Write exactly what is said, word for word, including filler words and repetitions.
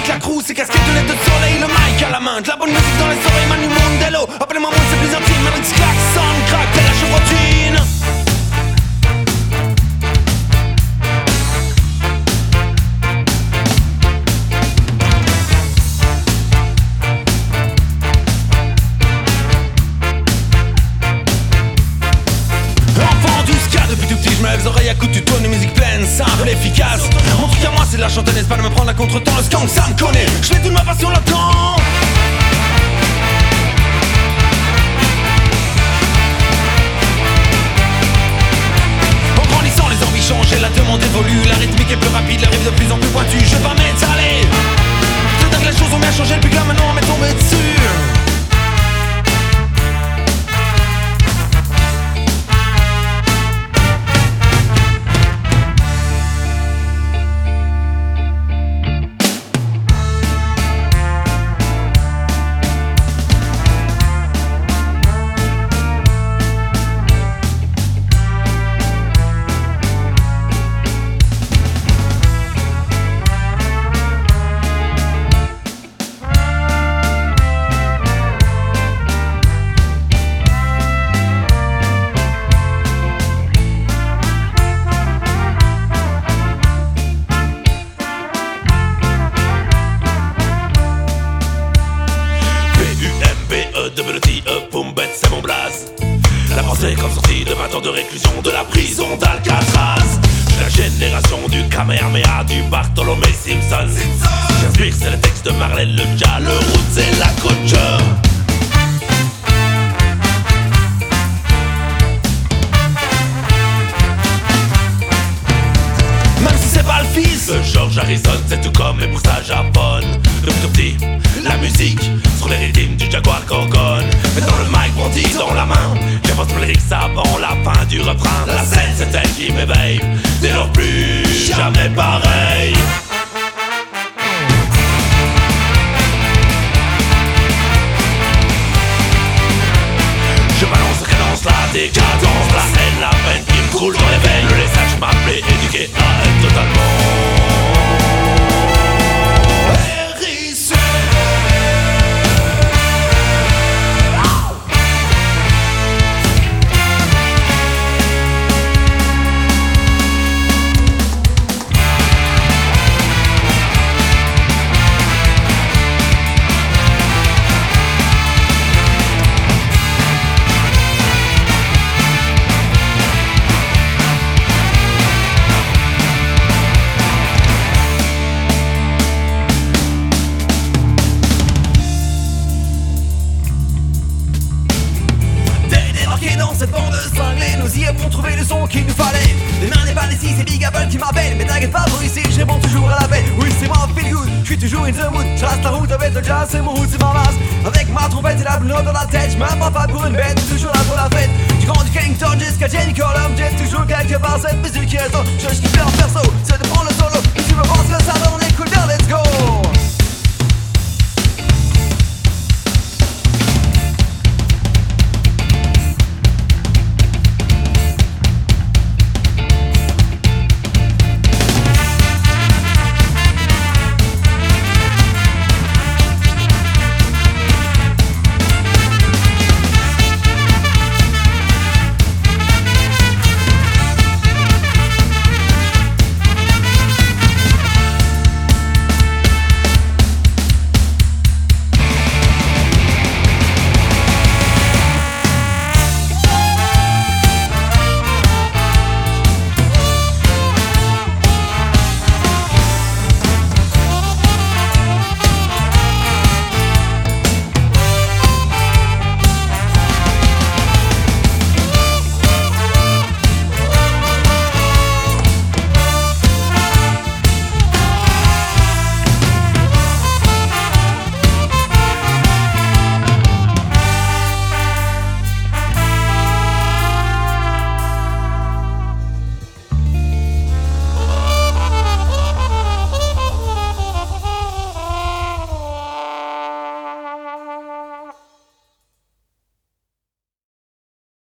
avec la crew, c'est casquette de lettres de soleil, le mic à la main, de la bonne musique dans les oreilles, Manu Mondello. Appelez-moi moi, c'est plus intime, Matrix klaxon, crack, telle la chevrotine. Les oreilles à coups de tuto, une musique pleine, simple, efficace. En tout cas moi c'est de la chantonnaise, pas de me prendre à contre-temps. Le skunk ça me connaît, je fais toute ma passion là-dedans. En grandissant les envies changent et la demande évolue. La rythmique est plus rapide, la rive de plus en plus pointue. Je vais pas m'étaler, c'est dingue, les choses ont bien changé depuis que là maintenant on m'est tombé dessus. C'est mon blaze. La pensée comme sortie de vingt ans de réclusion de la prison d'Alcatraz. Je suis la génération du Kamehameha, du Bartolomé Simpson. J'inspire, c'est le texte de Marlène Le Dia, le Roots et la Culture. Même si c'est pas le fils de George Harrison, c'est tout comme les ça japonne. Depuis tout petit, la musique sur les rythmes du Jaguar Gorgon. Mettant le mic brandi dans la main, j'avance pour les lyrics avant la fin du refrain. La scène c'est elle qui m'éveille, dès lors plus jamais pareil. Je balance, cadence, la décadence, la haine, la peine qui me coule dans les veines. Le laissage m'appelait éduqué à être totalement cette bande cinglée, nous y avons trouvé le son qu'il nous fallait. Les mains, les balles ici, c'est Big Apple qui m'appelle. Mais t'inquiète pas, pour ici, je réponds toujours à la paix. Oui, c'est moi, feel good, je suis toujours in the mood. Je trace la route avec le jazz, c'est mon route, c'est ma masse. Avec ma trompette et la blonde dans la tête, je m'apprends pas pour une bête, toujours là pour la fête. Du grand du Kington jusqu'à Jenny Column, j'ai toujours quelque part cette musique qui résonne. Je kiffe en perso, c'est de prendre le solo. Si tu veux voir ce que ça donne.